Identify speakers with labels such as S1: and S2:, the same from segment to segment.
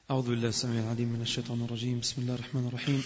S1: أعوذ بالله السميع العليم من الشيطان الرجيم. بسم الله الرحمن الرحيم.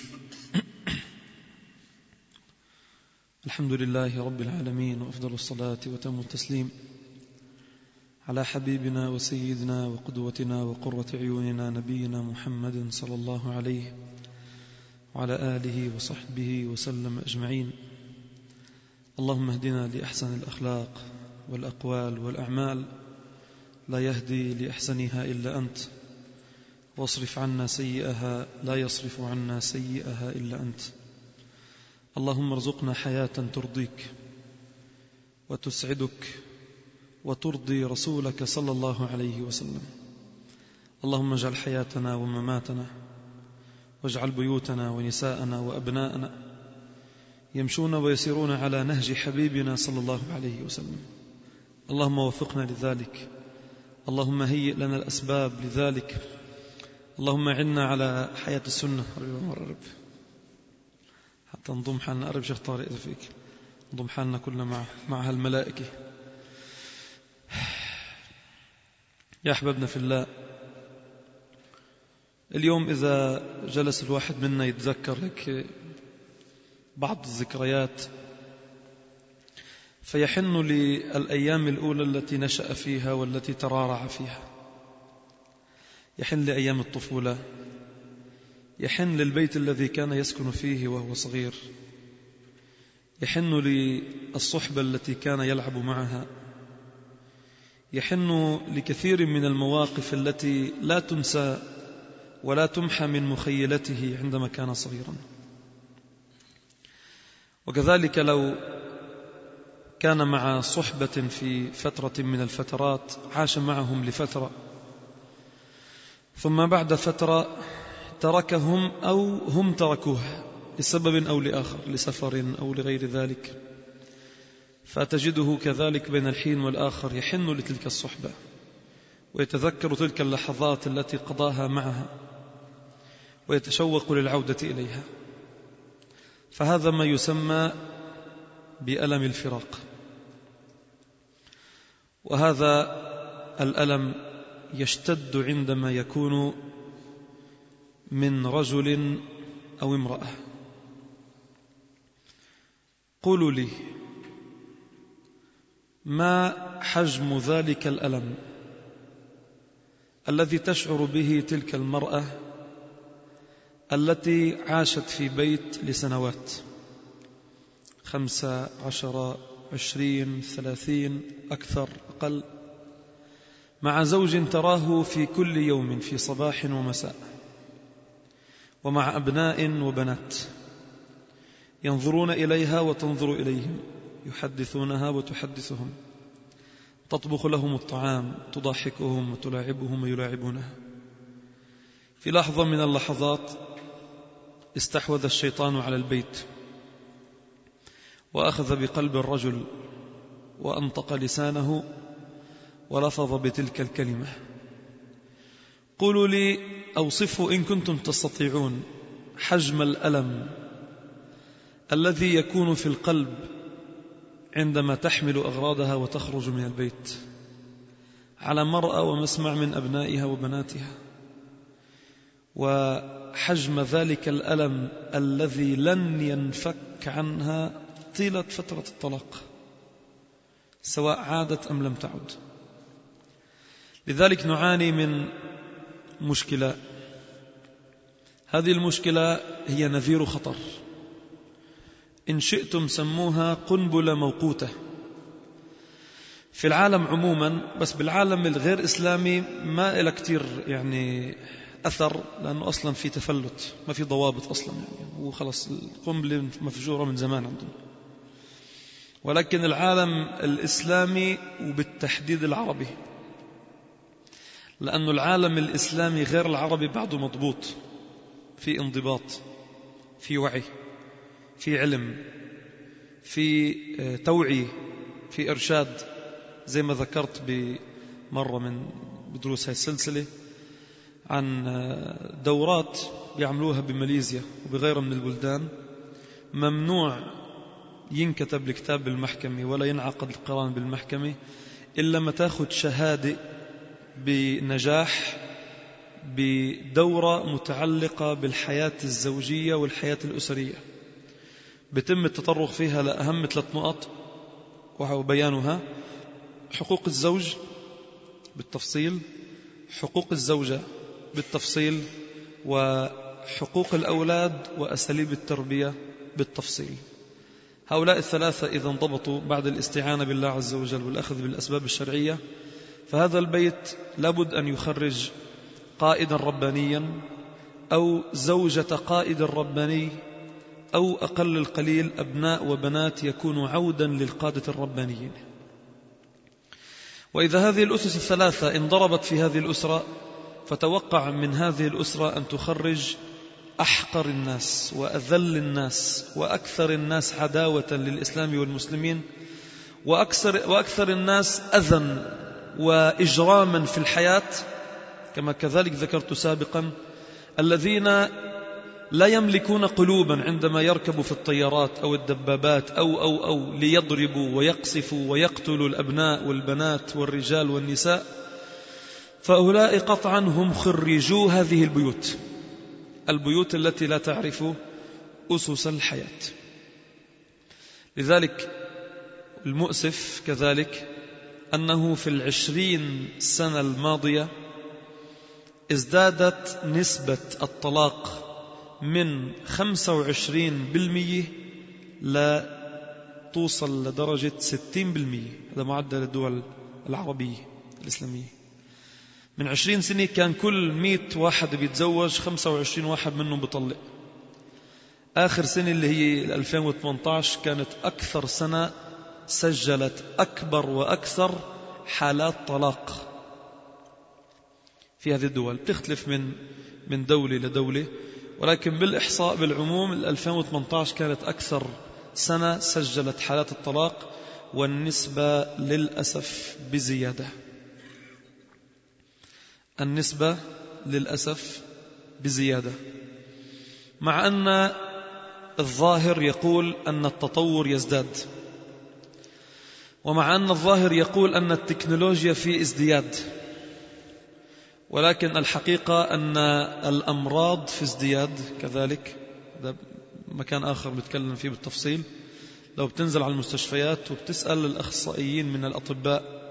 S1: الحمد لله رب العالمين، وأفضل الصلاة وتم التسليم على حبيبنا وسيدنا وقدوتنا وقرة عيوننا نبينا محمد صلى الله عليه وعلى آله وصحبه وسلم أجمعين. اللهم اهدنا لأحسن الأخلاق والأقوال والأعمال، لا يهدي لأحسنها إلا أنت، واصرف عنا سيئها لا يصرف عنا سيئها إلا أنت. اللهم ارزقنا حياة ترضيك وتسعدك وترضي رسولك صلى الله عليه وسلم. اللهم اجعل حياتنا ومماتنا، واجعل بيوتنا ونساءنا وأبناءنا يمشون ويسيرون على نهج حبيبنا صلى الله عليه وسلم. اللهم وفقنا لذلك، اللهم هيئ لنا الأسباب لذلك، اللهم عنا على حياة السنة. رب حتى نضم حالنا، قرب شيخ طارق إذا فيك، نضم حالنا كلنا مع هالملائكة. يا أحبابنا في الله، اليوم إذا جلس الواحد منا يتذكر هيك بعض الذكريات، فيحن للأيام الأولى التي نشأ فيها والتي ترعرع فيها، يحن لأيام الطفولة، يحن للبيت الذي كان يسكن فيه وهو صغير، يحن للصحبة التي كان يلعب معها، يحن لكثير من المواقف التي لا تنسى ولا تمحى من مخيلته عندما كان صغيرا. وكذلك لو كان مع صحبة في فترة من الفترات، عاش معهم لفترة، ثم بعد فترة تركهم أو هم تركوه لسبب أو لآخر، لسفر أو لغير ذلك، فتجده كذلك بين الحين والآخر يحن لتلك الصحبة ويتذكر تلك اللحظات التي قضاها معها ويتشوق للعودة إليها. فهذا ما يسمى بألم الفراق، وهذا الألم يشتد عندما يكون من رجل أو امرأة. قولوا لي، ما حجم ذلك الألم الذي تشعر به تلك المرأة التي عاشت في بيت لسنوات 5 10 20 30 أكثر أقل، مع زوج تراه في كل يوم في صباح ومساء، ومع أبناء وبنات ينظرون إليها وتنظر إليهم، يحدثونها وتحدثهم، تطبخ لهم الطعام، تضحكهم وتلاعبهم ويلاعبونها. في لحظة من اللحظات استحوذ الشيطان على البيت وأخذ بقلب الرجل وأنطق لسانه ولفظ بتلك الكلمة. قولوا لي، أوصفوا إن كنتم تستطيعون حجم الألم الذي يكون في القلب عندما تحمل أغراضها وتخرج من البيت على مرأى ومسمع من أبنائها وبناتها، وحجم ذلك الألم الذي لن ينفك عنها طيلة فترة الطلاق، سواء عادت أم لم تعد. لذلك نعاني من مشكلة، هذه المشكلة هي نذير خطر، إن شئتم سموها قنبلة موقوتة في العالم عموما، بس بالعالم الغير إسلامي ما إلى كتير يعني أثر، لأنه أصلا في تفلت، ما في ضوابط أصلا يعني، وخلص القنبلة مفجورة من زمان عندهم. ولكن العالم الإسلامي وبالتحديد العربي، لأن العالم الإسلامي غير العربي بعده مضبوط، في انضباط، في وعي، في علم، في توعية، في إرشاد، زي ما ذكرت بمرة من بدروس هاي السلسلة عن دورات يعملوها بماليزيا وبغيرها من البلدان. ممنوع ينكتب الكتاب بالمحكمة ولا ينعقد القران بالمحكمة إلا ما تاخد شهادة بنجاح بدورة متعلقة بالحياة الزوجية والحياة الأسرية، بتم التطرق فيها لأهم 3 نقط وبيانها: حقوق الزوج بالتفصيل، حقوق الزوجة بالتفصيل، وحقوق الأولاد وأساليب التربية بالتفصيل. هؤلاء ال3 إذا انضبطوا بعد الاستعانة بالله عز وجل والأخذ بالأسباب الشرعية، فهذا البيت لابد أن يخرج قائدا ربانيا أو زوجة قائد رباني، أو أقل القليل أبناء وبنات يكونوا عودا للقادة الربانيين. وإذا هذه الأسس ال3 انضربت في هذه الأسرة، فتوقع من هذه الأسرة أن تخرج أحقر الناس وأذل الناس وأكثر الناس عداوة للإسلام والمسلمين، وأكثر الناس أذى وإجراما في الحياة، كما كذلك ذكرت سابقا، الذين لا يملكون قلوبا عندما يركبوا في الطيارات أو الدبابات أو ليضربوا ويقصفوا ويقتلوا الأبناء والبنات والرجال والنساء، فهؤلاء قطعا هم خريجو هذه البيوت التي لا تعرف أسس الحياة. لذلك المؤسف كذلك أنه في 20 سنة الماضية ازدادت نسبة الطلاق من 25% لا توصل لدرجة 60%. هذا معدل الدول العربية الإسلامية. من 20 سنة كان كل 100 واحد بيتزوج 25 واحد منهم بيطلق. آخر سنة اللي هي 2018 كانت أكثر سنة سجلت أكبر وأكثر حالات طلاق في هذه الدول. تختلف من دولة لدولة، ولكن بالإحصاء بالعموم 2018 كانت أكثر سنة سجلت حالات الطلاق، والنسبة للأسف بزيادة. النسبة للأسف بزيادة، مع أن الظاهر يقول أن التطور يزداد، ومع أن الظاهر يقول أن التكنولوجيا في ازدياد، ولكن الحقيقة أن الأمراض في ازدياد كذلك. هذا مكان آخر بتكلم فيه بالتفصيل. لو بتنزل على المستشفيات وبتسأل الأخصائيين من الأطباء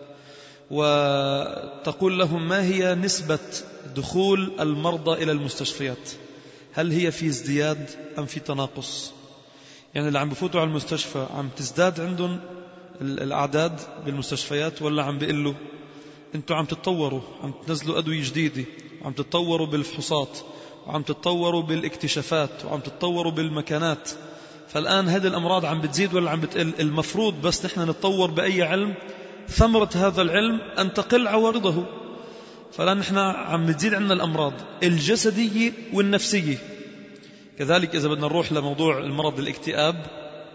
S1: وتقول لهم ما هي نسبة دخول المرضى إلى المستشفيات، هل هي في ازدياد أم في تناقص؟ يعني اللي عم بفوتوا على المستشفى عم تزداد عندهم الأعداد بالمستشفيات ولا عم بيقلوا؟ انتوا عم تتطوروا، عم تنزلوا أدوية جديدة، وعم تتطوروا بالفحوصات، وعم تتطوروا بالاكتشافات، وعم تتطوروا بالمكانات. فالآن هذه الأمراض عم بتزيد ولا عم بتقل؟ المفروض بس نحن نتطور بأي علم، ثمرة هذا العلم أن تقل عوارضه. فالآن نحن عم بتزيد عندنا الأمراض الجسدية والنفسية. كذلك إذا بدنا نروح لموضوع المرض الاكتئاب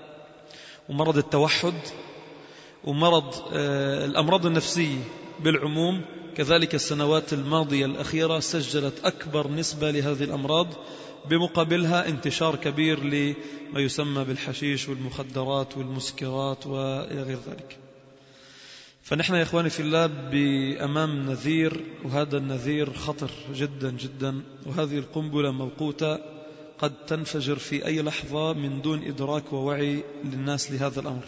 S1: ومرض التوحد ومرض الأمراض النفسية بالعموم، كذلك السنوات الماضية الأخيرة سجلت أكبر نسبة لهذه الأمراض، بمقابلها انتشار كبير لما يسمى بالحشيش والمخدرات والمسكرات وإلى غير ذلك. فنحن يا إخواني في الله بأمام نذير، وهذا النذير خطر جدا جدا، وهذه القنبلة موقوتة قد تنفجر في أي لحظة من دون إدراك ووعي للناس لهذا الأمر.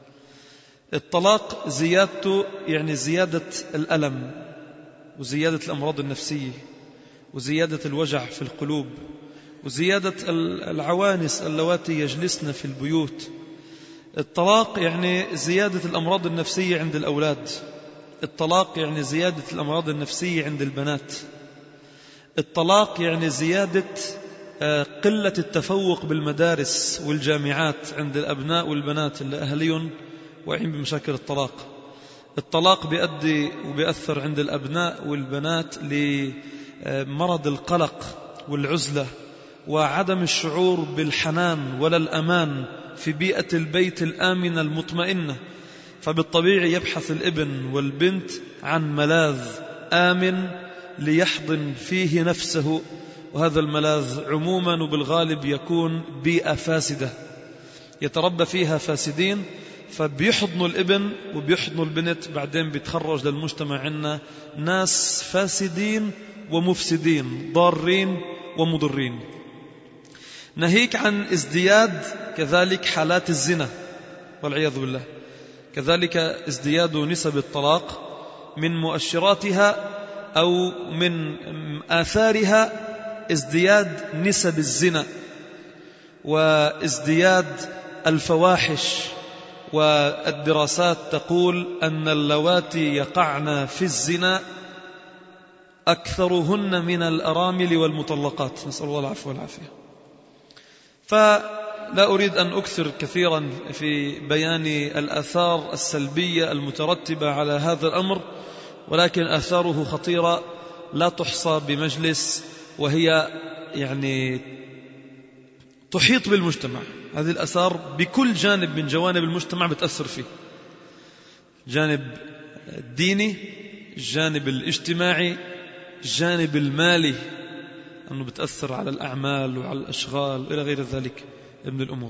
S1: الطلاق زيادته يعني زيادة الألم وزيادة الأمراض النفسية وزيادة الوجع في القلوب وزيادة العوانس اللواتي يجلسن في البيوت. الطلاق يعني زيادة الأمراض النفسية عند الأولاد. الطلاق يعني زيادة الأمراض النفسية عند البنات. الطلاق يعني زيادة قلة التفوق بالمدارس والجامعات عند الأبناء والبنات اللي أهليهم واعين بمشاكل الطلاق. الطلاق بيؤدي وبيأثر عند الأبناء والبنات لمرض القلق والعزلة وعدم الشعور بالحنان ولا الأمان في بيئة البيت الآمنة المطمئنة. فبالطبيعي يبحث الابن والبنت عن ملاذ آمن ليحضن فيه نفسه، وهذا الملاذ عموما وبالغالب يكون بيئة فاسدة يتربى فيها فاسدين، فبيحضنوا الابن وبيحضنوا البنت، بعدين بيتخرج للمجتمع عنا ناس فاسدين ومفسدين، ضارين ومضرين. ناهيك عن ازدياد كذلك حالات الزنا والعياذ بالله، كذلك ازدياد نسب الطلاق، من مؤشراتها أو من آثارها ازدياد نسب الزنا وازدياد الفواحش. والدراسات تقول أن اللواتي يقعن في الزنا أكثرهن من الأرامل والمطلقات، نسأل الله العفو والعافية. فلا أريد أن أكثر كثيرا في بيان الآثار السلبية المترتبة على هذا الأمر، ولكن آثاره خطيرة لا تحصى بمجلس، وهي يعني تحيط بالمجتمع. هذه الآثار بكل جانب من جوانب المجتمع بتأثر فيه، الجانب الديني، الجانب الاجتماعي، الجانب المالي، أنه بتأثر على الأعمال وعلى الأشغال إلى غير ذلك من الأمور.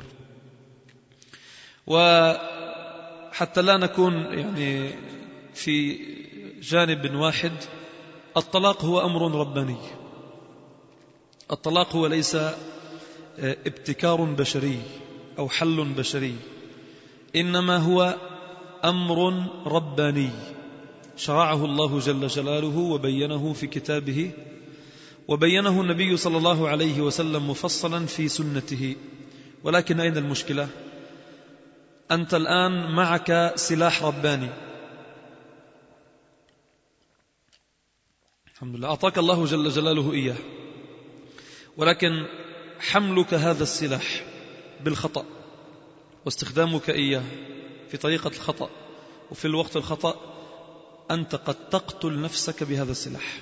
S1: وحتى لا نكون يعني في جانب واحد، الطلاق هو أمر رباني. الطلاق هو ليس ابتكار بشري أو حل بشري، إنما هو أمر رباني شرعه الله جل جلاله وبينه في كتابه، وبينه النبي صلى الله عليه وسلم مفصلا في سنته. ولكن أين المشكلة؟ أنت الآن معك سلاح رباني، الحمد لله أعطاك الله جل جلاله إياه، ولكن حملك هذا السلاح بالخطأ واستخدامك إياه في طريقة الخطأ وفي الوقت الخطأ، أنت قد تقتل نفسك بهذا السلاح.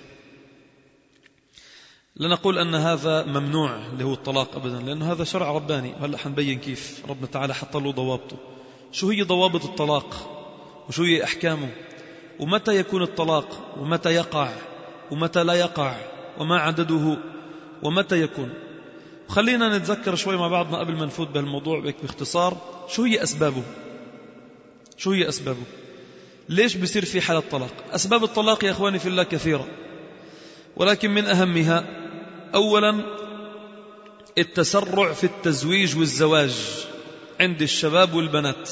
S1: لا نقول أن هذا ممنوع اللي هو الطلاق أبدا، لأنه هذا شرع رباني. هلأ حنبين كيف ربنا تعالى حط له ضوابطه، شو هي ضوابط الطلاق وشو هي أحكامه، ومتى يكون الطلاق ومتى يقع ومتى لا يقع وما عدده ومتى يكون. خلينا نتذكر شوي مع بعضنا قبل ما نفوت بهالموضوع باختصار شو هي أسبابه. شو هي أسبابه؟ ليش بيصير في حالة طلاق؟ أسباب الطلاق يا أخواني في الله كثيرة، ولكن من أهمها أولا التسرع في التزويج والزواج عند الشباب والبنات.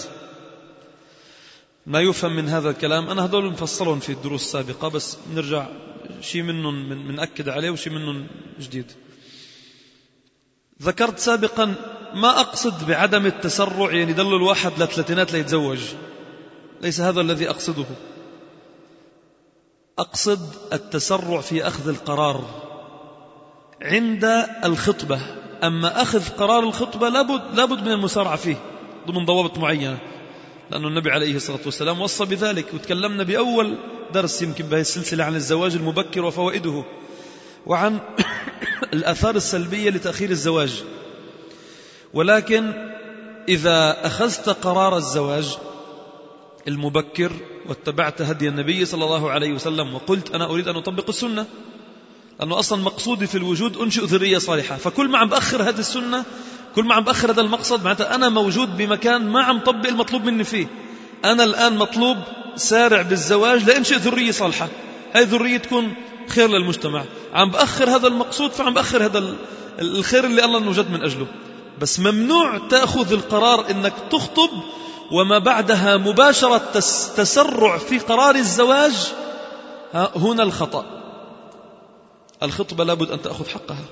S1: ما يفهم من هذا الكلام، أنا هدول مفصلهم في الدروس السابقة، بس نرجع شيء منهم منأكد عليه وشيء منهم جديد. ذكرت سابقا ما أقصد بعدم التسرع يعني يضل الواحد لثلاثينات ليتزوج، ليس هذا الذي أقصده. أقصد التسرع في أخذ القرار عند الخطبة. أما أخذ قرار الخطبة لابد من المسارعة فيه ضمن ضوابط معينة، لأن النبي عليه الصلاة والسلام وصى بذلك، وتكلمنا بأول درس يمكن بهذه السلسلة عن الزواج المبكر وفوائده وعن الآثار السلبية لتأخير الزواج. ولكن إذا أخذت قرار الزواج المبكر واتبعت هدي النبي صلى الله عليه وسلم وقلت أنا أريد أن أطبق السنة، لأنه أصلا مقصودي في الوجود أنشئ ذرية صالحة، فكل ما عم بأخر هذه السنة، كل ما عم بأخر هذا المقصد، معناتها أنا موجود بمكان ما عم طبق المطلوب مني فيه. أنا الآن مطلوب سارع بالزواج لأنشئ ذرية صالحة، هاي ذرية تكون خير للمجتمع. عم بأخر هذا المقصود، فعم بأخر هذا الخير اللي الله نوجد من أجله. بس ممنوع تأخذ القرار إنك تخطب وما بعدها مباشرة تسرع في قرار الزواج. هنا الخطأ. الخطبة لابد أن تأخذ حقها،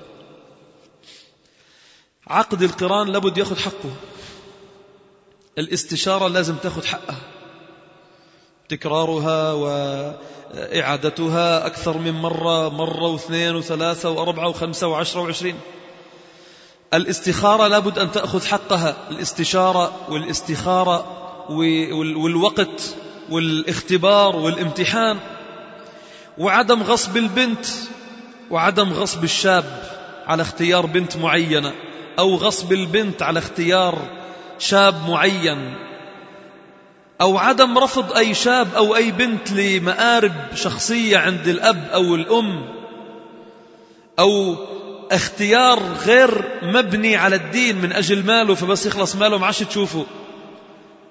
S1: عقد القران لابد يأخذ حقه، الاستشارة لازم تأخذ حقها، تكرارها وإعادتها أكثر من مرة واثنين وثلاثة وأربعة وخمسة وعشرة وعشرين. الاستخارة لابد أن تأخذ حقها، الاستشارة والاستخارة والوقت والاختبار والامتحان، وعدم غصب البنت وعدم غصب الشاب على اختيار بنت معينة، أو غصب البنت على اختيار شاب معين، أو عدم رفض أي شاب أو أي بنت لمآرب شخصية عند الأب أو الأم، أو اختيار غير مبني على الدين من أجل ماله، فبس يخلص ماله ما عادش تشوفه.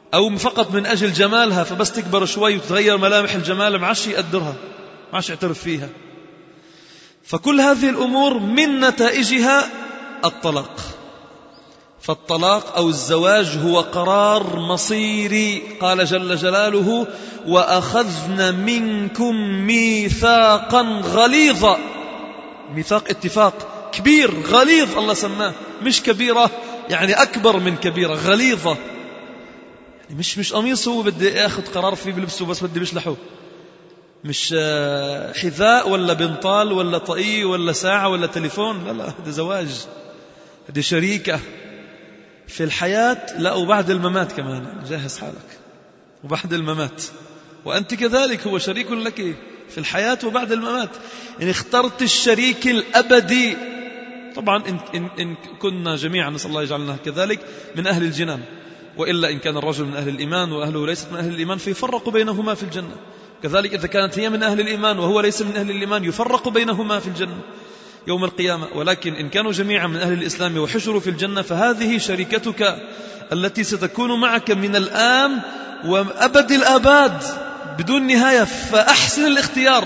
S1: أو فقط من أجل جمالها، فبس تكبر شوي وتغير ملامح الجمال ما عادش يقدرها، ما عادش يعترف فيها. فكل هذه الأمور من نتائجها الطلاق. فالطلاق أو الزواج هو قرار مصيري. قال جل جلاله: وأخذن منكم ميثاقا غليظا. ميثاق اتفاق كبير، غليظ الله سماه، مش كبيرة يعني أكبر من كبيرة، غليظة يعني مش قميص هو بدي أخذ قرار فيه بلبسه بس بدي بشلحه، مش حذاء ولا بنطال ولا طاقية ولا ساعة ولا تليفون، لا هذا زواج، هذه شريكة في الحياة، لا وبعد الممات كمان، جهز حالك وبعد الممات، وأنت كذلك هو شريك لك في الحياة وبعد الممات. إن اخترت الشريك الأبدي، طبعا إن كنا جميعا نسأل الله يجعلنا كذلك من أهل الجنان، وإلا إن كان الرجل من أهل الإيمان وأهله ليست من أهل الإيمان فيفرق بينهما في الجنة. كذلك إذا كانت هي من أهل الإيمان وهو ليس من أهل الإيمان يفرق بينهما في الجنة يوم القيامة. ولكن إن كانوا جميعا من أهل الإسلام وحشروا في الجنة فهذه شريكتك التي ستكون معك من الآن وأبد الآباد بدون نهاية. فأحسن الاختيار،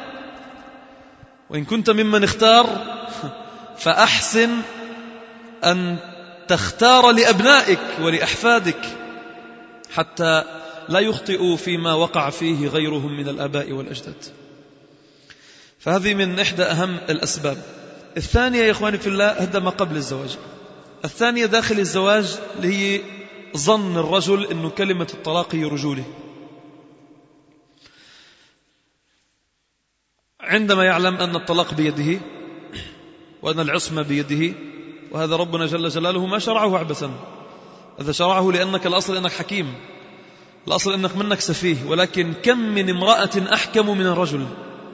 S1: وإن كنت ممن اختار فأحسن أن تختار لأبنائك ولأحفادك حتى لا يخطئوا فيما وقع فيه غيرهم من الآباء والأجداد. فهذه من إحدى أهم الأسباب. الثانية يا إخواني في الله، هذا ما قبل الزواج. الثانية داخل الزواج اللي هي ظن الرجل أنه كلمة الطلاق هي رجوله، عندما يعلم أن الطلاق بيده وأن العصمة بيده، وهذا ربنا جل جلاله ما شرعه عبثا، هذا شرعه لأنك الأصل أنك حكيم، الأصل أنك منك سفيه. ولكن كم من امرأة أحكم من الرجل،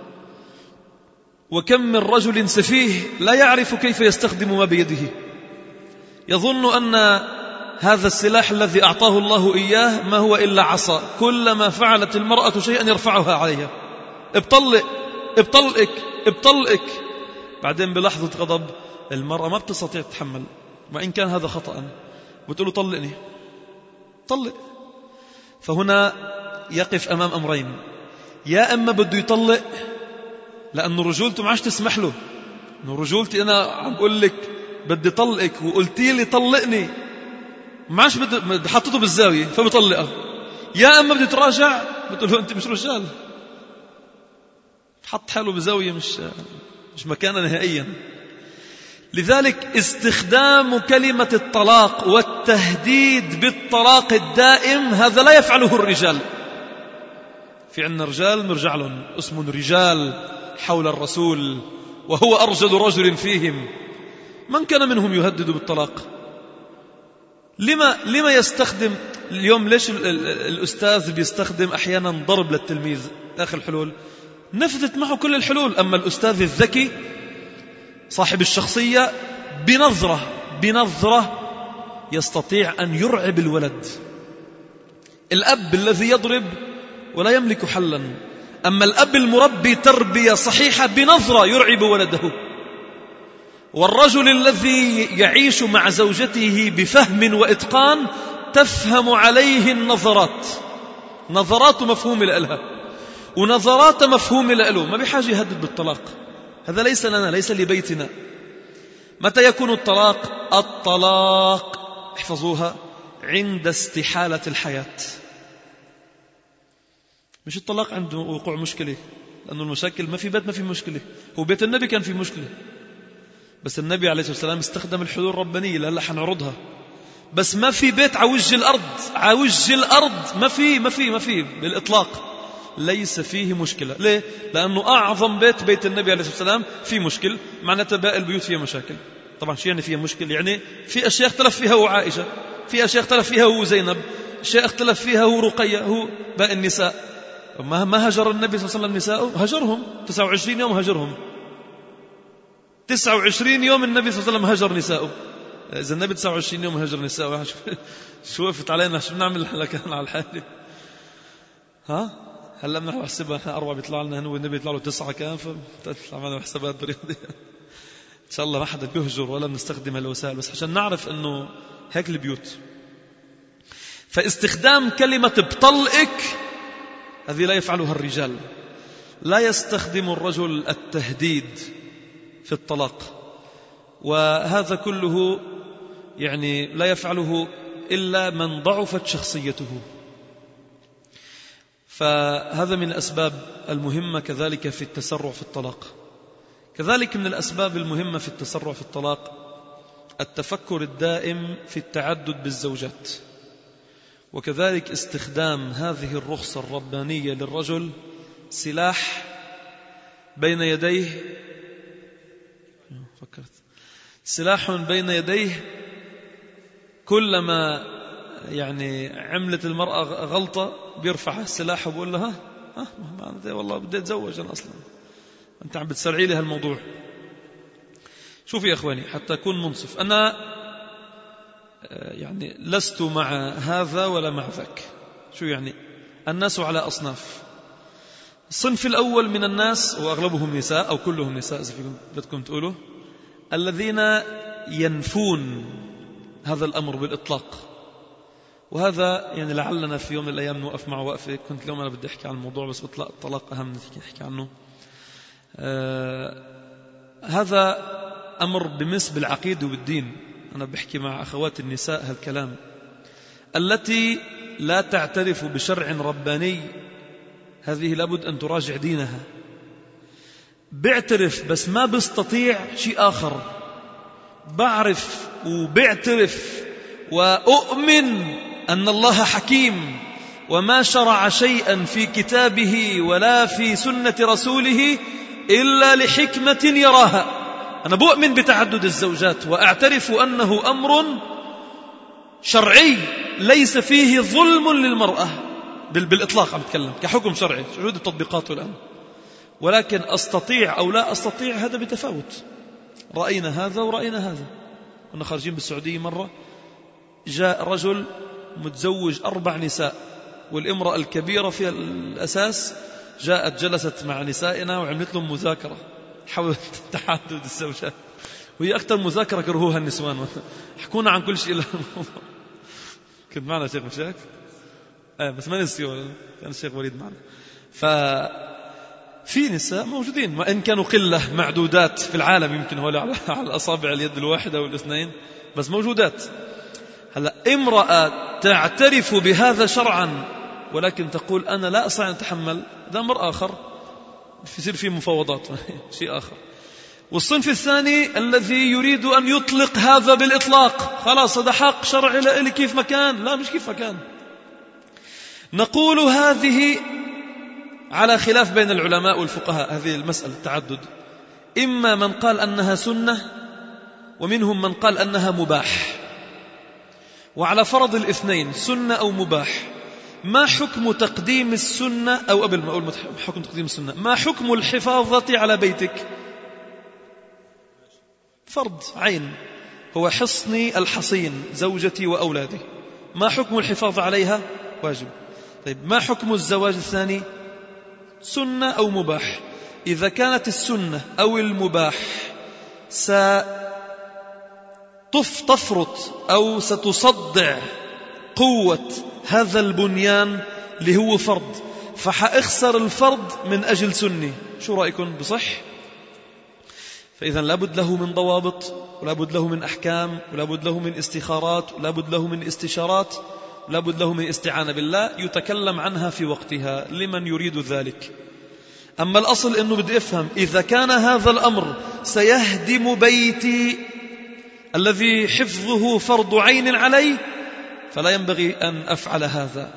S1: وكم من رجل سفيه لا يعرف كيف يستخدم ما بيده، يظن أن هذا السلاح الذي أعطاه الله إياه ما هو إلا عصا، كلما فعلت المرأة شيئا يرفعها عليها، ابطلئك. بعدين بلحظة غضب المرأة ما بتستطيع تتحمل، وإن كان هذا خطأ، بتقول له طلقني، طلق. فهنا يقف أمام أمرين: يا أما بده يطلق لأنه رجولته ما عادش تسمح له، إنه رجولتي أنا عم أقول لك بدي طلقك وقلتي لي طلقني، ما عادش بدي حطته بالزاوية فبطلقه. يا أما بدي تراجع، بتقول له أنت مش رجال، حط حاله بزاوية مش مكانه نهائيا. لذلك استخدام كلمة الطلاق والتهديد بالطلاق الدائم هذا لا يفعله الرجال. في عندنا رجال نرجع لهم اسم رجال حول الرسول وهو أرجل رجل فيهم، من كان منهم يهدد بالطلاق؟ لما يستخدم اليوم؟ ليش الأستاذ بيستخدم أحيانا ضرب للتلميذ داخل الحلول؟ نفذت معه كل الحلول. أما الأستاذ الذكي صاحب الشخصية بنظرة يستطيع أن يرعب الولد. الأب الذي يضرب ولا يملك حلا، أما الأب المربي تربية صحيحة بنظرة يرعب ولده. والرجل الذي يعيش مع زوجته بفهم وإتقان تفهم عليه النظرات، نظرات مفهوم لها ونظرات مفهوم له، ما بحاجة يهدد بالطلاق. هذا ليس لنا، ليس لبيتنا. متى يكون الطلاق؟ الطلاق احفظوها عند استحالة الحياة، مش الطلاق عنده وقوع مشكلة، لأنه المشاكل ما في بيت ما في مشكلة. هو بيت النبي كان في مشكلة، بس النبي عليه الصلاة والسلام استخدم الحلول الربانية اللي هلا حنعرضها. بس ما في بيت عوج الأرض ما في بالإطلاق ليس فيه مشكلة. ليه؟ لأنه أعظم بيت النبي عليه الصلاة والسلام فيه مشكل، معناته باقي البيوت فيها مشاكل. طبعا شيء يعني فيها مشكل، يعني في أشياء اختلف فيها هو عائشة، في أشياء اختلف فيها هو زينب، أشياء اختلف فيها هو رقية، هو باقي النساء. ما هجر النبي صلى الله عليه وسلم نساءه؟ هجرهم 29 يوم، هجرهم 29 يوم النبي صلى الله عليه وسلم هجر نساءه. إذا النبي 29 يوم هجر نساءه، شو وقفت علينا؟ شو بنعمل هلا كان على الحالة؟ هلا بنحن حسبها احنا 4 بيطلع لنا هو النبي يطلع له 9 كان، فعملنا حسابات رياضية. إن شاء الله ما حدا بيهجر ولا بنستخدم الوسائل، بس عشان نعرف إنه هيك البيوت. فاستخدام كلمة بطلقك هذه لا يفعلها الرجال. لا يستخدم الرجل التهديد في الطلاق، وهذا كله يعني لا يفعله إلا من ضعفت شخصيته. فهذا من الأسباب المهمة كذلك في التسرع في الطلاق. كذلك من الأسباب المهمة في التسرع في الطلاق التفكر الدائم في التعدد بالزوجات، وكذلك استخدام هذه الرخصة الربانية للرجل سلاح بين يديه، سلاح بين يديه كلما يعني عملت المرأة غلطة بيرفع السلاح وبقول لها والله بدي أتزوج أنا أصلا، أنت عم بتسرعي لي هالموضوع. شوفي يا أخواني حتى أكون منصف، أنا يعني لست مع هذا ولا مع ذاك. شو يعني؟ الناس على أصناف. الصنف الأول من الناس وأغلبهم نساء أو كلهم نساء إذا بدكم تقولوا، الذين ينفون هذا الأمر بالإطلاق. وهذا يعني لعلنا في يوم من الأيام نوقف مع وقفة. كنت اليوم أنا بدي أحكي عن الموضوع بس بطلق الطلاق أهم نحكي عنه. هذا أمر بالنسبة بالعقيدة وبالدين. أنا بحكي مع أخوات النساء هالكلام، التي لا تعترف بشرع رباني هذه لابد أن تراجع دينها. بعترف بس ما بستطيع شيء آخر، بعرف وبعترف وأؤمن أن الله حكيم وما شرع شيئا في كتابه ولا في سنة رسوله إلا لحكمة يراها. أنا بؤمن بتعدد الزوجات وأعترف أنه أمر شرعي ليس فيه ظلم للمرأة بالإطلاق، عم بتكلم كحكم شرعي شهود التطبيقات الآن. ولكن أستطيع أو لا أستطيع هذا بتفاوت. رأينا هذا ورأينا هذا. كنا خارجين بالسعودية مرة، جاء رجل متزوج 4 نساء، والامرأة الكبيرة في الأساس جاءت جلست مع نسائنا وعملت لهم مذاكرة حول تعدد الزوجات، وهي أكثر مذاكرة كرهوها النسوان، حكونا عن كل شيء إلا الموضوع. كنت معنا شيخ مشاك بس ما نسيوا، كان الشيخ وليد معنا. ففي نساء موجودين وإن كانوا قلة معدودات في العالم، يمكن هو على الأصابع اليد الواحدة والاثنين، بس موجودات. هلا امرأة تعترف بهذا شرعا ولكن تقول أنا لا أستطيع أن أتحمل، ده أمر آخر، يصير فيه مفاوضات شيء آخر. والصنف الثاني الذي يريد أن يطلق هذا بالإطلاق، خلاص هذا حق شرعي لإلي كيف مكان. لا، مش كيف مكان. نقول هذه على خلاف بين العلماء والفقهاء. هذه المسألة التعدد، إما من قال أنها سنة ومنهم من قال أنها مباح. وعلى فرض الاثنين سنة أو مباح، ما حكم تقديم السنة؟ أو قبل ما أقول حكم تقديم السنة، ما حكم الحفاظة على بيتك؟ فرض عين، هو حصني الحصين زوجتي وأولادي، ما حكم الحفاظ عليها؟ واجب. طيب ما حكم الزواج الثاني؟ سنة أو مباح؟ إذا كانت السنة أو المباح ستفرط أو ستصدع قوة هذا البنيان اللي هو فرض، فحأخسر الفرض من أجل سني، شو رأيكم؟ بصح؟ فإذا لابد له من ضوابط، ولابد له من أحكام، ولابد له من استخارات، ولابد له من استشارات، ولابد له من استعانة بالله يتكلم عنها في وقتها لمن يريد ذلك. أما الأصل أنه بدي أفهم إذا كان هذا الأمر سيهدم بيتي الذي حفظه فرض عين علي فلا ينبغي أن أفعل هذا.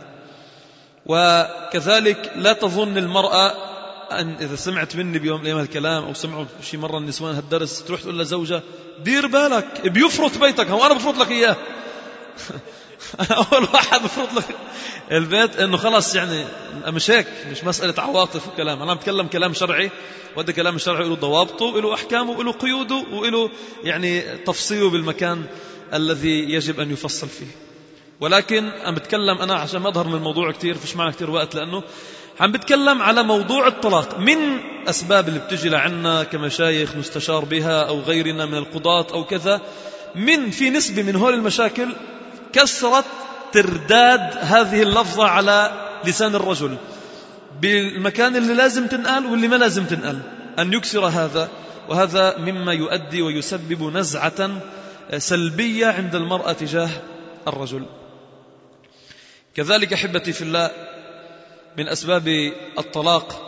S1: وكذلك لا تظن المرأة أن إذا سمعت مني بيوم الأيام الكلام أو سمعوا شي مرة النسوان هالدرس تروح تقول لزوجها دير بالك بيفرط بيتك، هو أنا بفرط لك إياه أنا أول واحد بفرط لك البيت، إنه خلاص يعني مش هيك، مش مسألة عواطف وكلام. أنا بتكلم كلام شرعي، وهذا كلام الشرعي له ضوابطه وله أحكامه وله قيوده وله يعني تفصيله بالمكان الذي يجب أن يفصل فيه. ولكن عم بتكلم أنا عشان ما أظهر من الموضوع كتير، فيش معنا كتير وقت، لأنه عم بتكلم على موضوع الطلاق. من أسباب اللي بتجي لعنا كمشايخ نستشار بها أو غيرنا من القضاة أو كذا، في نسبة من هول المشاكل كثرة ترداد هذه اللفظة على لسان الرجل بالمكان اللي لازم تنقال واللي ما لازم تنقال، أن يكسر هذا، وهذا مما يؤدي ويسبب نزعة سلبية عند المرأة تجاه الرجل. كذلك أحبتي في الله من أسباب الطلاق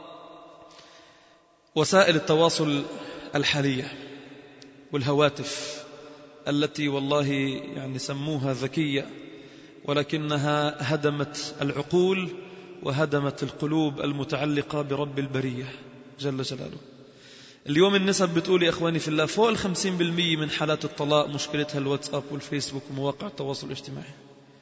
S1: وسائل التواصل الحالية والهواتف التي والله يعني سموها ذكية، ولكنها هدمت العقول وهدمت القلوب المتعلقة برب البرية جل جلاله. اليوم النسب بتقول يا إخواني في الله فوق 50% من حالات الطلاق مشكلتها الواتساب والفيسبوك ومواقع التواصل الاجتماعي.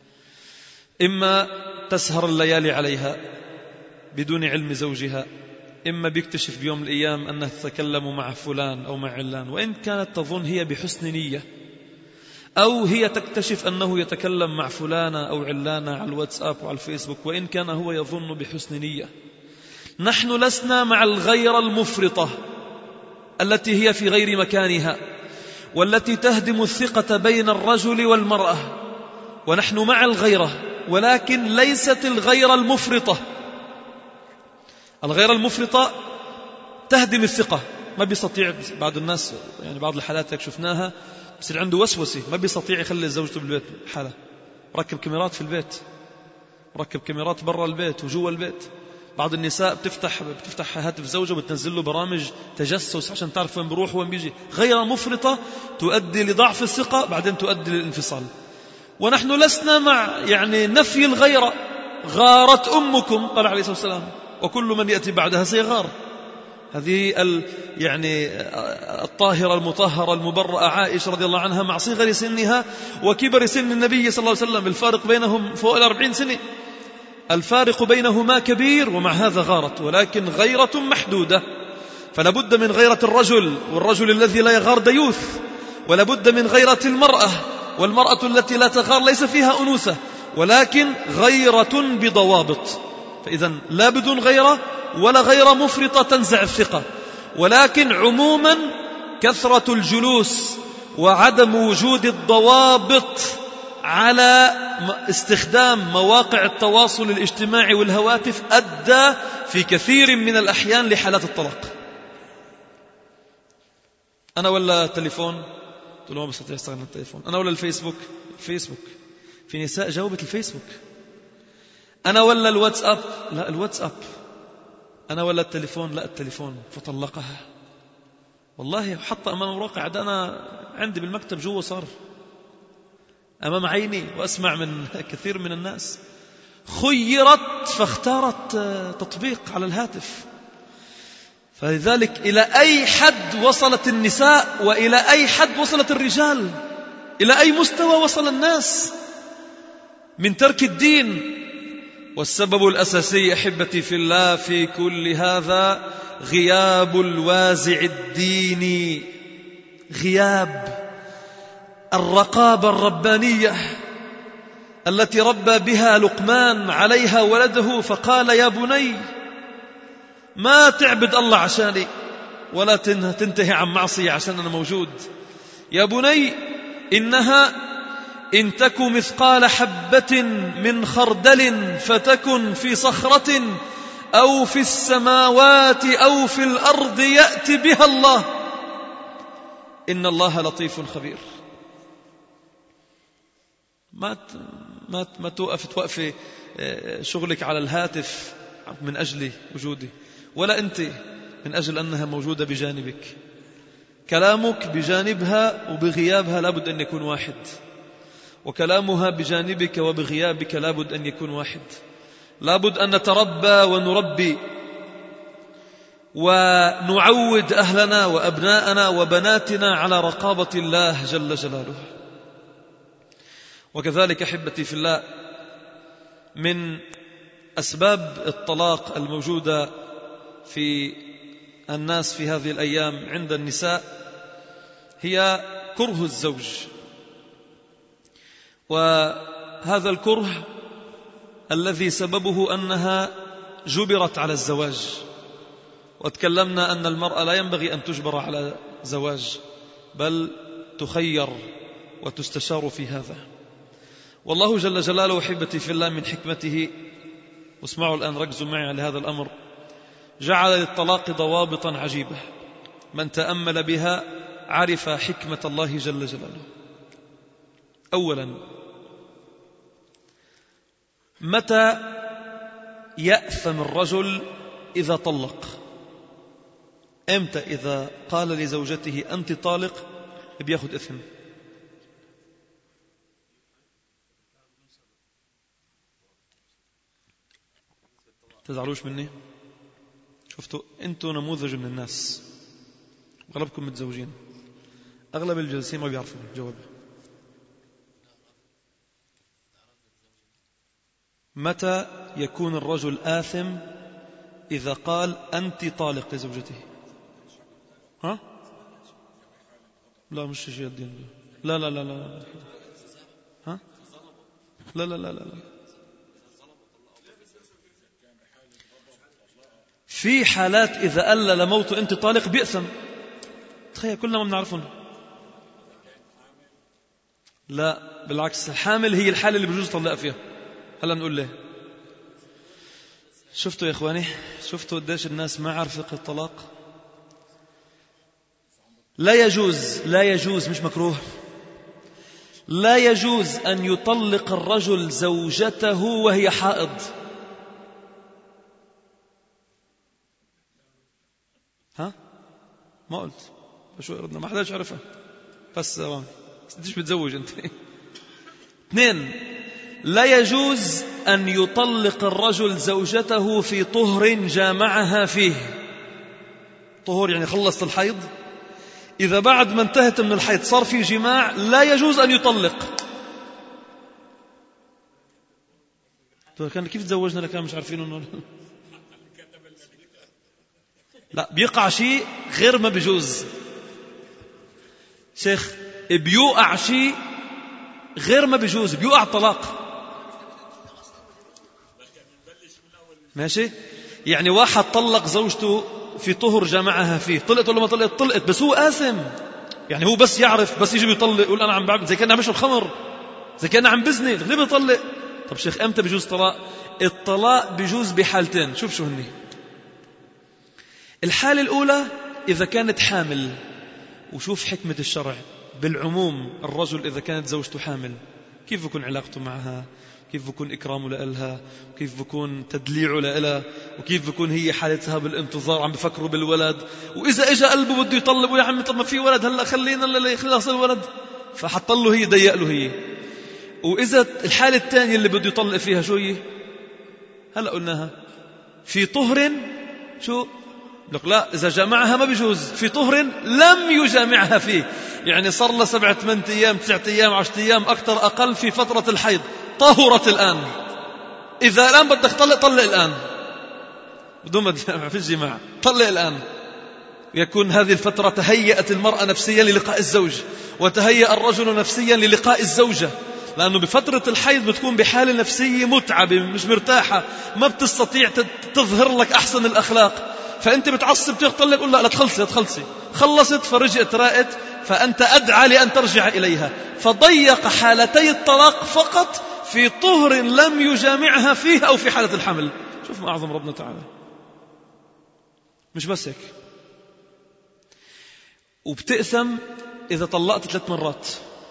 S1: إما تسهر الليالي عليها بدون علم زوجها، إما بيكتشف بيوم الأيام أنها تتكلم مع فلان أو مع علان وإن كانت تظن هي بحسن نية، أو هي تكتشف أنه يتكلم مع فلانة أو علانة على الواتساب وعلى الفيسبوك وإن كان هو يظن بحسن نية. نحن لسنا مع الغيرة المفرطة التي هي في غير مكانها والتي تهدم الثقة بين الرجل والمرأة، ونحن مع الغيرة، ولكن ليست الغيرة المفرطة. الغيرة المفرطة تهدم الثقة، ما بيستطيع بعض الناس، يعني بعض الحالات اللي شفناها بصير عنده وسوسة، ما بيستطيع يخلي زوجته بالبيت حالة، مركب كاميرات في البيت، مركب كاميرات برا البيت وجوا البيت. بعض النساء بتفتح هاتف زوجها وبتنزل له برامج تجسس عشان تعرف وين بيروح وين بيجي. غيرة مفرطة تؤدي لضعف الثقة، بعدين تؤدي للانفصال. ونحن لسنا مع يعني نفي الغيرة. غارت أمكم قال عليه الصلاة والسلام وكل من يأتي بعدها سيغار. هذه يعني الطاهرة المطهرة المبرأة عائشة رضي الله عنها مع صغر سنها وكبر سن النبي صلى الله عليه وسلم، الفارق بينهم فوق 40 سنة، الفارق بينهما كبير، ومع هذا غارت، ولكن غيرة محدودة. فلا بد من غيرة الرجل، والرجل الذي لا يغار ديوث، ولا بد من غيرة المرأة، والمرأة التي لا تغار ليس فيها أنوثة، ولكن غيرة بضوابط. فإذا لا بدون غيرة ولا غيرة مفرطة تنزع الثقة، ولكن عموما كثرة الجلوس وعدم وجود الضوابط على استخدام مواقع التواصل الاجتماعي والهواتف أدى في كثير من الأحيان لحالات الطلاق. أنا ولا التليفون، قلت له ما بستطيع استغنى التليفون. أنا ولا الفيسبوك، في نساء جاوبت الفيسبوك. أنا ولا الواتساب، لا الواتساب. أنا ولا التليفون، لا التليفون، فطلقها. والله حط أمام الواقع، أنا عندي بالمكتب جوا صار أمام عيني وأسمع من كثير من الناس خيرت فاختارت تطبيق على الهاتف. فلذلك إلى أي حد وصلت النساء وإلى أي حد وصلت الرجال، إلى أي مستوى وصل الناس من ترك الدين. والسبب الأساسي أحبتي في الله في كل هذا غياب الوازع الديني، غياب الرقابة الربانية التي ربى بها لقمان عليها ولده، فقال يا بني ما تعبد الله عشاني ولا تنتهي عن معصية عشان أنا موجود. يا بني إنها إن تك مثقال حبة من خردل فتكن في صخرة أو في السماوات أو في الأرض يأتي بها الله إن الله لطيف خبير. ما توقف شغلك على الهاتف من أجل وجودي، ولا أنت من أجل أنها موجودة بجانبك. كلامك بجانبها وبغيابها لابد أن يكون واحد، وكلامها بجانبك وبغيابك لابد أن يكون واحد. لابد أن نتربى ونربي ونعود أهلنا وأبناءنا وبناتنا على رقابة الله جل جلاله. وكذلك أحبتي في الله من أسباب الطلاق الموجودة في الناس في هذه الأيام عند النساء هي كره الزوج. وهذا الكره الذي سببه أنها جبرت على الزواج، وتكلمنا أن المرأة لا ينبغي أن تجبر على زواج، بل تخير وتستشار في هذا. والله جل جلاله أحبتي في الله من حكمته، واسمعوا الآن ركزوا معي على هذا الأمر، جعل للطلاق ضوابطا عجيبة من تأمل بها عرف حكمة الله جل جلاله. أولا، متى يأثم الرجل إذا طلق؟ إمتى؟ إذا قال لزوجته أنت طالق بياخد إثم. تزعلوش مني؟ شفتوا أنتوا نموذج من الناس، أغلبكم متزوجين، أغلب الجالسين ما بيعرفوا الجواب. متى يكون الرجل آثم؟ إذا قال أنت طالق لزوجته. ها؟ لا مش شيء الدين. لا لا لا لا. ها؟ لا لا لا لا. في حالات إذا قال لموت أنت طالق بيأثم. تخيل كلنا ما بنعرفهم. لا بالعكس، الحامل هي الحالة اللي بجوز طلق فيها. هلا نقول له شفتوا يا إخواني، شفتوا قديش الناس ما عارفة فقه الطلاق. لا يجوز مش مكروه، لا يجوز أن يطلق الرجل زوجته وهي حائض. ها؟ ما قلت شو ردنا، ما حداش عرفها، بس انتش بتزوج انت. 2، لا يجوز أن يطلق الرجل زوجته في طهر جامعها فيه. طهر يعني خلصت الحيض، إذا بعد ما انتهت من الحيض صار في جماع لا يجوز أن يطلق. كان كيف تزوجنا لكان مش عارفين انه لا بيقع شيء غير ما بيجوز. شيخ بيوقع شيء غير ما بيجوز، بيوقع طلاق. ماشي؟ يعني واحد طلق زوجته في طهر جمعها فيه، طلقت ولا ما طلقت؟ طلقت، بس هو آثم. يعني هو بس يعرف، بس يجي بيطلق يقول أنا عم بعمل زي كأنه عم بشرب خمر، زي كأنه عم بزني، ليه بيطلق؟ طب شيخ أمتى بيجوز طلاق؟ الطلاق بيجوز بحالتين. شو هني؟ الحالة الأولى إذا كانت حامل، وشوف حكمة الشرع بالعموم. الرجل إذا كانت زوجته حامل كيف بيكون علاقته معها، كيف بيكون إكرامه لها، وكيف بيكون تدليعه لها، وكيف بيكون هي حالتها بالانتظار عم بفكروا بالولد. وإذا إجا قلبه بده يطلب، ويا عمي طب ما في ولد هلأ خلينا يخلص الولد، فحط له هي ضيق له هي. وإذا الحالة الثانية اللي بده يطلق فيها شو هي؟ هلأ قلناها في طهر. شو لك؟ لا، إذا جامعها ما بيجوز، في طهر لم يجامعها فيه، يعني صار له 7 8 أيام 9 أيام 10 أيام أكثر أقل في فترة الحيض، طهرت الآن. إذا الآن بدك طلق الآن بدون ما تجامع في الجماع، طلق الآن. يكون هذه الفترة تهيأت المرأة نفسيا للقاء الزوج، وتهيأ الرجل نفسيا للقاء الزوجة، لأنه بفترة الحيض بتكون بحالة نفسية متعبة، مش مرتاحة، ما بتستطيع تظهر لك أحسن الأخلاق. فأنت بتعصب تطلق، قول لا تخلصي، خلصت فرجعت راقت، فأنت أدعى لأن ترجع إليها. فضيق حالتي الطلاق فقط في طهر لم يجامعها فيه أو في حالة الحمل. شوف ما أعظم ربنا تعالى. مش بس هيك، وبتأثم إذا طلقت 3 مرات.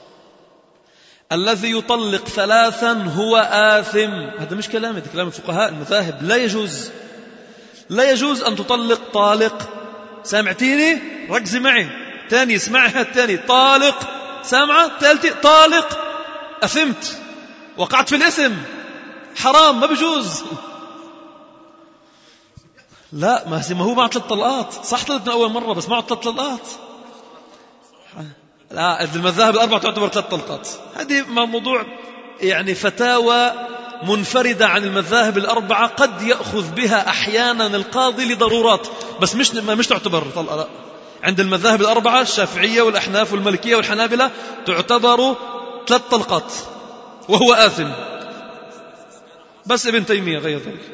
S1: الذي يطلق 3 هو آثم. هذا مش كلامي، هذا كلام الفقهاء المذاهب. لا يجوز أن تطلق طالق. سامعتيني؟ ركزي معي. تاني اسمعها التاني، طالق. سامعة؟ ثالثة طالق. أثمت، وقعت في الإثم، حرام، ما بجوز. لا ما هو معه 3 طلقات، صح طلقت من أول مرة بس معه 3 طلقات. لا المذاهب ال4 تعتبر 3 طلقات. هذه موضوع يعني فتاوى منفردة عن المذاهب ال4، قد يأخذ بها أحيانا القاضي لضرورات، بس مش تعتبر طلقة. لا، عند المذاهب ال4 الشافعية والأحناف والمالكية والحنابلة تعتبر 3 طلقات وهو آثم. بس ابن تيمية غير ذلك.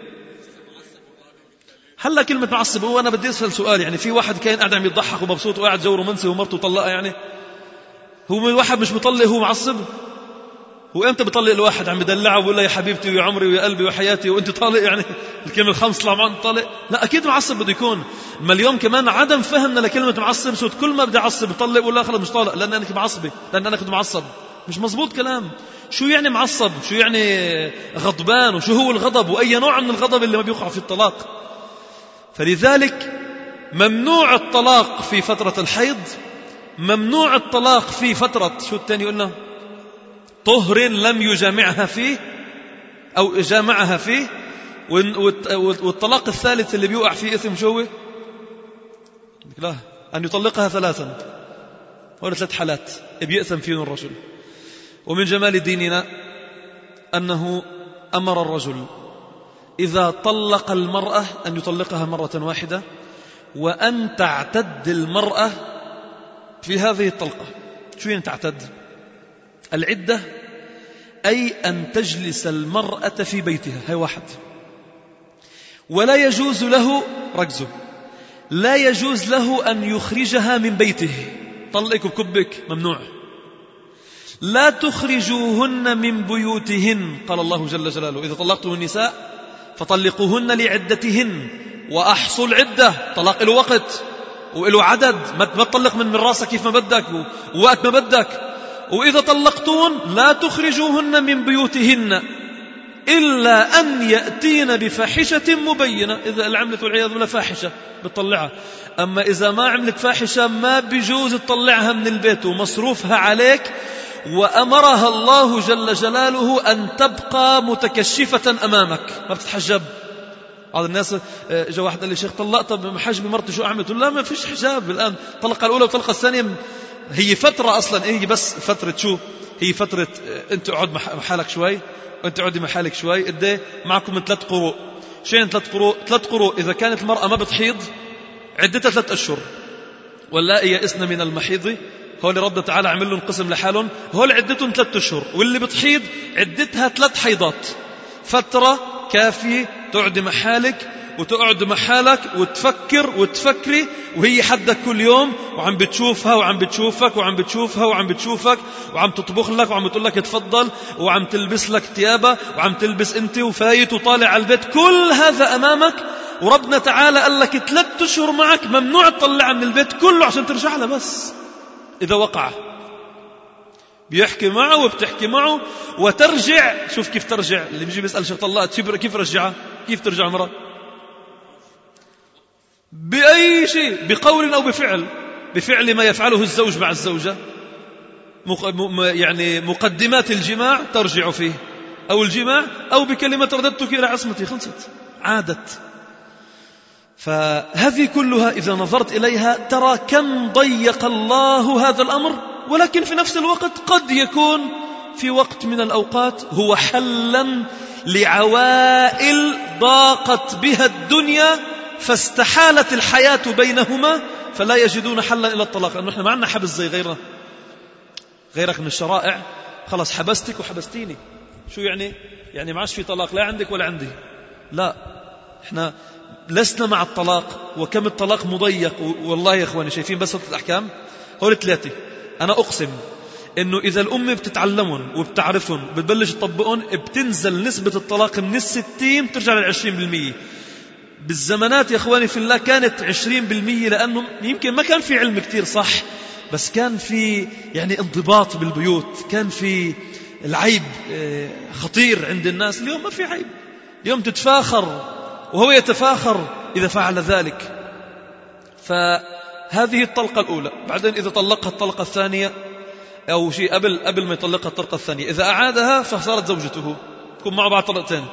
S1: هلا كلمة معصب، هو أنا بدي أسأل سؤال، يعني في واحد كان قاعد عم يضحك ومبسوط وقاعد جو رومانسي ومرته طلقها، يعني هو واحد مش مطلق هو معصب؟ هو أنت بطلق الواحد عم بدلعه وبقول له يا حبيبتي ويا عمري ويا قلبي وحياتي وأنت طالق يعني الكلمة الخمس طلع معه طالق؟ لا أكيد معصب بده يكون. ما اليوم كمان عدم فهمنا لكلمة معصب، صوت كل ما بدي أعصب بطلق ولا خلص مش طالق لأن أنا معصبة، لأن أنا كنت معصب. مش مزبوط كلام. شو يعني معصب؟ شو يعني غضبان؟ وشو هو الغضب؟ وأي نوع من الغضب اللي ما بيوقع في الطلاق؟ فلذلك ممنوع الطلاق في فترة الحيض، ممنوع الطلاق في فترة شو الثاني قلنا طهر لم يجامعها فيه أو جامعها فيه. والطلاق الثالث اللي بيوقع فيه إثم شو هو؟ لا، أن يطلقها ثلاثا، ولا 3 حالات بيأثم فيهم الرجل. ومن جمال ديننا أنه أمر الرجل إذا طلق المرأة أن يطلقها مرة واحدة، وأن تعتد المرأة في هذه الطلقة. شو يعني تعتد؟ العدة أي أن تجلس المرأة في بيتها، هي واحد. ولا يجوز له ركزه، لا يجوز له أن يخرجها من بيته. طلقك وكبك ممنوع. لا تخرجوهن من بيوتهن، قال الله جل جلاله إذا طلقتم النساء فطلقوهن لعدتهن وأحصوا العدة. طلاق له وقت وله عدد، ما تطلق من راسك كيف ما بدك ووقت ما بدك. وإذا طلقتون لا تخرجوهن من بيوتهن إلا أن يأتين بفاحشة مبينة. إذا عملت والعياذ بالله فاحشة بتطلعها. أما إذا ما عملت فاحشة ما بيجوز تطلعها من البيت ومصروفها عليك. وأمرها الله جل جلاله أن تبقى متكشفة أمامك، ما بتتحجب. بعض الناس جاء واحد قال لي شيخ طلقت محجبي مرتي شو أعمل؟ لا ما فيش حجاب الآن. طلقة الأولى وطلقة الثانية هي فترة أصلا، هي بس فترة شو؟ هي فترة أنت اقعد محالك شوي وأنت اقعدي محالك شوي. قد معكم من 3 قروء. شين 3 قروء؟ 3 قروء إذا كانت المرأة ما بتحيض عدتها 3 أشهر. واللائي يئسن من المحيض، هول رب تعالى عمل لهم قسم لحالهم، هول عدتهم 3 أشهر. واللي بتحيض عدتها 3 حيضات. فترة كافية تقعد محالك وتقعد محالك وتفكر وتفكري، وهي حدك كل يوم وعم بتشوفها وعم بتشوفك وعم بتشوفها وعم بتشوفك وعم تطبخ لك وعم تقول لك اتفضل وعم تلبس لك ثيابها وعم تلبس انت وفايت وطالع على البيت. كل هذا أمامك، وربنا تعالى قال لك 3 أشهر معك ممنوع تطلعها من البيت كله عشان ترجع لها. بس إذا وقع بيحكي معه وبتحكي معه وترجع. شوف كيف ترجع. اللي بيجي بيسأل شيخ طلقت كيف رجعها؟ كيف ترجع مرة؟ بأي شيء، بقول أو بفعل. بفعل ما يفعله الزوج مع الزوجة، يعني مقدمات الجماع ترجع فيه، أو الجماع، أو بكلمة رددتك إلى عصمتي، خلصت عادت. فهذه كلها إذا نظرت إليها ترى كم ضيق الله هذا الأمر. ولكن في نفس الوقت قد يكون في وقت من الأوقات هو حلا لعوائل ضاقت بها الدنيا فاستحالت الحياة بينهما فلا يجدون حلا إلى الطلاق. لأنه إحنا ما عندنا حبس زي غيرك من الشرائع. خلاص حبستك وحبستيني. شو يعني؟ يعني ما عادش في طلاق لا عندك ولا عندي. لا، إحنا لسنا مع الطلاق. وكم الطلاق مضيق. والله يا إخواني شايفين بس الأحكام هول 3. أنا أقسم إنه إذا الأم بتتعلمون وبتعرفون بتبلش تطبقون بتنزل نسبة الطلاق من 60 بترجع 20%. بالزمانات يا إخواني في الله كانت 20%، لأنه يمكن ما كان في علم كتير صح، بس كان في يعني انضباط بالبيوت، كان في العيب خطير عند الناس. اليوم ما في عيب. اليوم تتفاخر وهو يتفاخر إذا فعل ذلك. فهذه الطلقة الأولى. بعدين إذا طلقها الطلقة الثانية أو شيء قبل ما يطلقها الطلقة الثانية، إذا أعادها فصارت زوجته، تكون معه بعد طلقتين.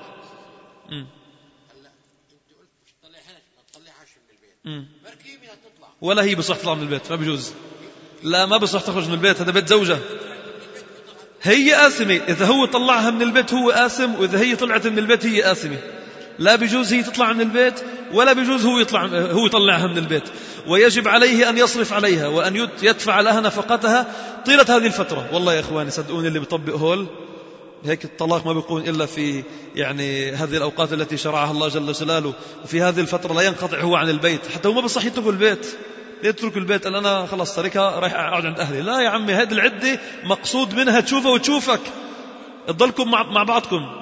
S1: ولا هي بصح تطلع من البيت، ما بيجوز. لا ما بصح تخرج من البيت، هذا بيت زوجة. هي آثمة. إذا هو طلعها من البيت هو آثم، وإذا هي طلعت من البيت هي آثمة. لا بيجوز هي تطلع من البيت ولا بيجوز هو يطلعها من البيت. ويجب عليه أن يصرف عليها وأن يدفع لها نفقتها طيلة هذه الفترة. والله يا إخواني صدقوني اللي بيطبق هول هيك الطلاق ما بيكون إلا في يعني هذه الأوقات التي شرعها الله جل جلاله. وفي هذه الفترة لا ينقطع هو عن البيت، حتى هو ما بصح يترك البيت. يترك البيت أنا خلاص تركها رايح أقعد عند أهلي. لا يا عمي، هذه العدة مقصود منها تشوفه وتشوفك. تضلكم مع بعضكم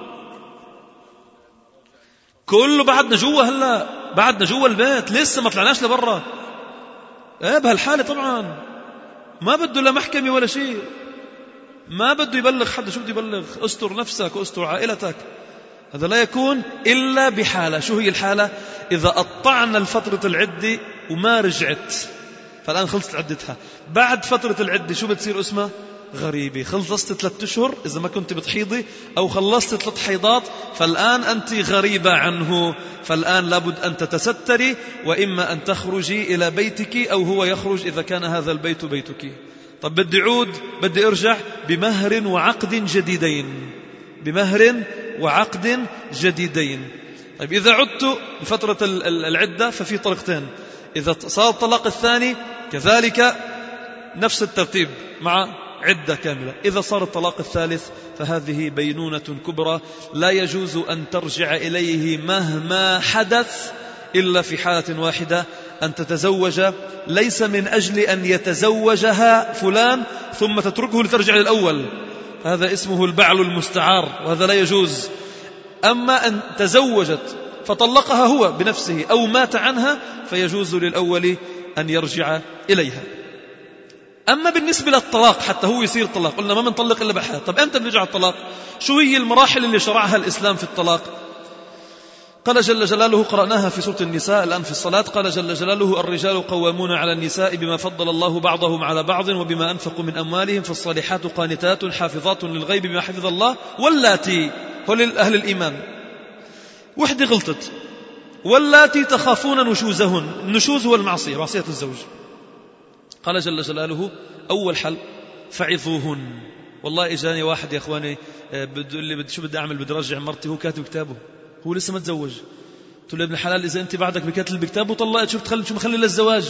S1: كله. بعدنا جوا، هلا بعدنا جوا البيت، لسه ما طلعناش لبرا. بهالحالة طبعا ما بده لا محكمة ولا شيء، ما بده يبلغ حدا. شو بده يبلغ؟ استر نفسك واستر عائلتك. هذا لا يكون إلا بحالة. شو هي الحالة؟ إذا قطعنا الفترة العدة وما رجعت، فالآن خلصت عدتها. بعد فترة العدة شو بتصير اسمها؟ غريبة. خلصت 3 أشهر إذا ما كنت بتحيضي، أو خلصت 3 حيضات، فالآن أنت غريبة عنه. فالآن لابد أن تتستري، وإما أن تخرجي إلى بيتك أو هو يخرج إذا كان هذا البيت بيتك. طب بدي عود، بدي أرجع بمهر وعقد جديدين، بمهر وعقد جديدين. طيب إذا عدت بفترة العدة ففي طريقتين. إذا صار الطلاق الثاني كذلك نفس الترتيب مع عدة كاملة. إذا صار الطلاق الثالث فهذه بينونة كبرى، لا يجوز أن ترجع إليه مهما حدث إلا في حالة واحدة، أن تتزوج ليس من أجل أن يتزوجها فلان ثم تتركه لترجع للأول، هذا اسمه البعل المستعار، وهذا لا يجوز. أما أن تزوجت فطلقها هو بنفسه أو مات عنها فيجوز للأول أن يرجع إليها. أما بالنسبة للطلاق حتى هو يصير طلاق، قلنا ما منطلق إلا بحال. طب أنت بنرجع الطلاق؟ شو هي المراحل اللي شرعها الإسلام في الطلاق؟ قال جل جلاله، قرأناها في سورة النساء الآن في الصلاة، قال جل جلاله: الرجال قوامون على النساء بما فضل الله بعضهم على بعض وبما أنفقوا من أموالهم، فالصالحات قانتات حافظات للغيب بما حفظ الله، واللاتي، هو لأهل الإيمان. وحدة غلطت، واللاتي تخافون نشوزهن. النشوز هو المعصية، معصية الزوج. قال جل جلاله: أول حل فعظوهن. والله إجاني واحد يا أخواني بده لي شو بدي أعمل، بدي أرجع مرتي، هو كاتب كتابه، هو لسه ما تزوج. قلت له: ابن الحلال إذا أنت بعدك بكتب بكتابه طلقت، شو مخلي للزواج؟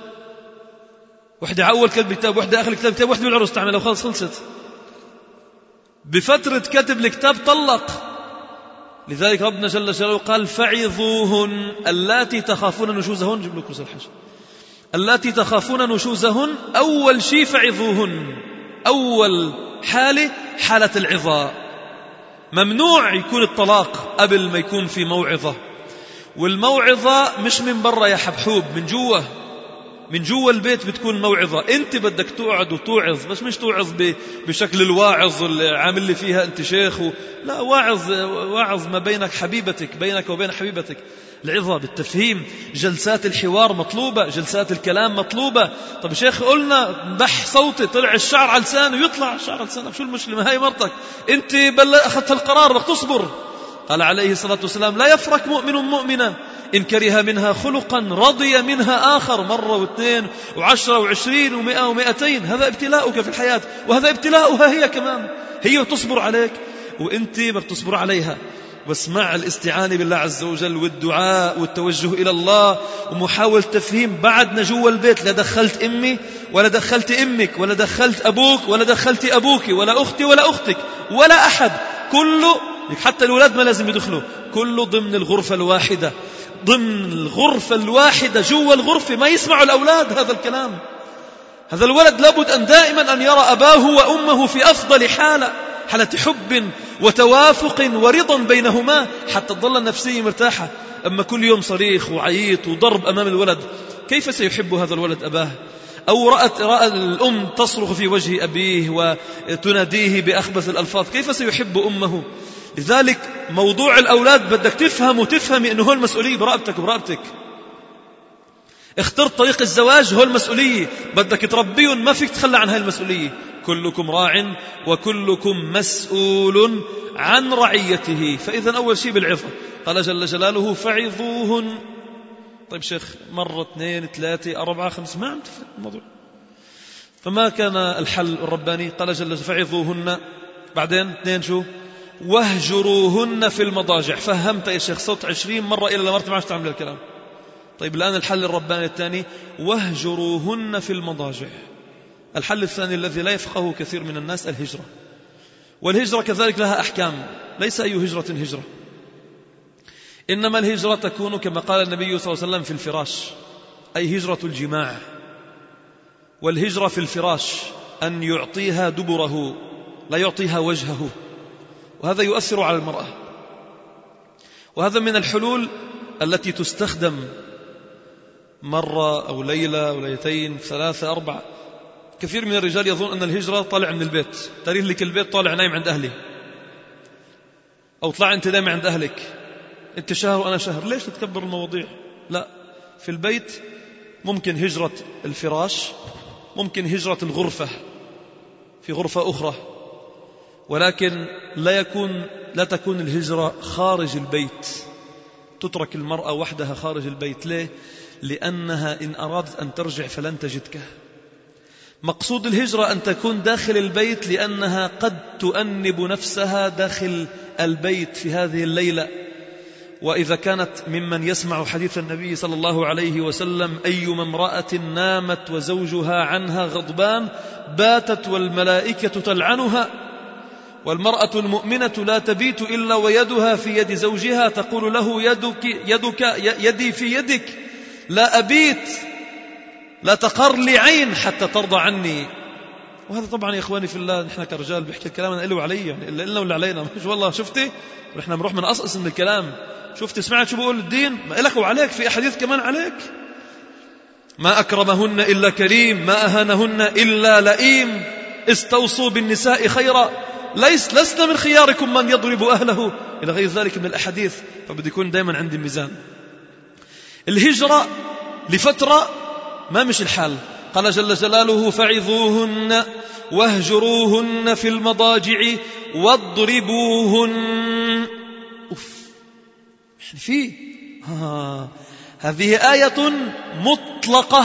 S1: وحدة أول كتب كتاب، وحدة آخر كتاب، وحدة بالعرس تعملها وخلص خلصت. بفترة كتب الكتاب طلق. لذلك ربنا جل جلاله قال: فعظوهن اللاتي تخافون نشوزهن. جيب لكم الحج. اللاتي تخافون نشوزهن، أول شيء فعظوهن. أول حالة حالة العظاء. ممنوع يكون الطلاق قبل ما يكون في موعظة، والموعظة مش من برا يا حبحوب، من جوا البيت بتكون موعظة. انت بدك تقعد وتوعظ، بس مش توعظ بشكل الواعظ اللي عامل لي فيها انت شيخ لا، واعظ ما بينك حبيبتك، بينك وبين حبيبتك. العظة بالتفهيم، جلسات الحوار مطلوبة، جلسات الكلام مطلوبة. طب شيخ قلنا بح صوتي، طلع الشعر على لسانه، يطلع الشعر على لسانه، شو المشكلة؟ هاي مرتك انت أخذت القرار، بدك تصبر. قال عليه الصلاة والسلام: لا يفرق مؤمن مؤمنة إن كره منها خلقا رضي منها آخر. مرة واثنين وعشرة وعشرين ومئة ومئتين. هذا ابتلاؤك في الحياة، وهذا ابتلاؤها هي كمان. هي تصبر عليك وانت ما بتصبر عليها. واسمع الاستعانة بالله عز وجل والدعاء والتوجه إلى الله ومحاولة تفهيم. بعدنا جوا البيت لا دخلت أمي ولا دخلت أمك ولا دخلت أبوك ولا دخلت أبوك ولا أختي ولا أختك ولا أحد، كله حتى الأولاد ما لازم يدخلوا، كله ضمن الغرفة الواحدة، ضمن الغرفة الواحدة. جوا الغرفة ما يسمعوا الأولاد هذا الكلام. هذا الولد لابد أن دائما أن يرى أباه وأمه في أفضل حالة حب وتوافق ورضا بينهما، حتى تظل النفسية مرتاحة. أما كل يوم صريخ وعيط وضرب أمام الولد، كيف سيحب هذا الولد أباه؟ أو رأت الأم تصرخ في وجه أبيه وتناديه بأخبث الألفاظ، كيف سيحب أمه؟ لذلك موضوع الأولاد بدك تفهم وتفهمي أنه هو المسؤولية برقبتك وبرقبتك. اخترت طريق الزواج، هو المسؤولية، بدك تربيهم، ما فيك تخلى عن هاي المسؤولية. كلكم راع وكلكم مسؤول عن رعيته. فإذا أول شيء بالعظة. قال جل جلاله: فعظوهن. طيب شيخ، مرة 2 3 4 5 ما عم تفرق الموضوع. فما كان الحل الرباني؟ قال جل فعظوهن، بعدين 2 شو؟ واهجروهن في المضاجع. فهمت يا شيخ؟ صوت 20 مرة إلى لمرت ما عادش تعمل الكلام. طيب الآن الحل الرباني الثاني: واهجروهن في المضاجع. الحل الثاني الذي لا يفقهه كثير من الناس: الهجرة. والهجرة كذلك لها أحكام، ليس أي هجرة هجرة، إنما الهجرة تكون كما قال النبي صلى الله عليه وسلم في الفراش، أي هجرة الجماع. والهجرة في الفراش أن يعطيها دبره، لا يعطيها وجهه. وهذا يؤثر على المرأة. وهذا من الحلول التي تستخدم مرة أو ليلة أو ليلتين 3 4. كثير من الرجال يظن أن الهجرة طالع من البيت، تاريخ لك البيت طالع نايم عند أهلي، أو طلع أنت نايم عند أهلك، أنت شهر وأنا شهر، ليش تتكبر المواضيع؟ لا، في البيت ممكن هجرة الفراش، ممكن هجرة الغرفة في غرفة أخرى، ولكن لا تكون الهجرة خارج البيت. تترك المرأة وحدها خارج البيت. ليه؟ لأنها إن أرادت أن ترجع فلن تجدك. مقصود الهجرة أن تكون داخل البيت، لأنها قد تؤنب نفسها داخل البيت في هذه الليلة. وإذا كانت ممن يسمع حديث النبي صلى الله عليه وسلم: أيما امرأة نامت وزوجها عنها غضبان باتت والملائكة تلعنها. والمرأة المؤمنة لا تبيت إلا ويدها في يد زوجها، تقول له: يدي في يدك، لا أبيت، لا تقر لي عين حتى ترضى عني. وهذا طبعا يا إخواني في الله، نحن كرجال بيحكي الكلام أنا إله وعلي، يعني إلا إلنا ولا علينا، مش والله شفتي نحن بنروح من أصقص من الكلام. شفتي سمعت شو بقول الدين؟ ما إلك وعليك، في أحاديث كمان عليك. ما أكرمهن إلا كريم، ما أهانهن إلا لئيم، استوصوا بالنساء خيرا، لسنا من خياركم من يضرب أهله، إلى غير ذلك من الأحاديث. فبدي يكون دائما عندي الميزان. الهجرة لفترة ما مش الحال. قال جل جلاله: فعظوهن واهجروهن في المضاجع واضربوهن. في هذه آية مطلقة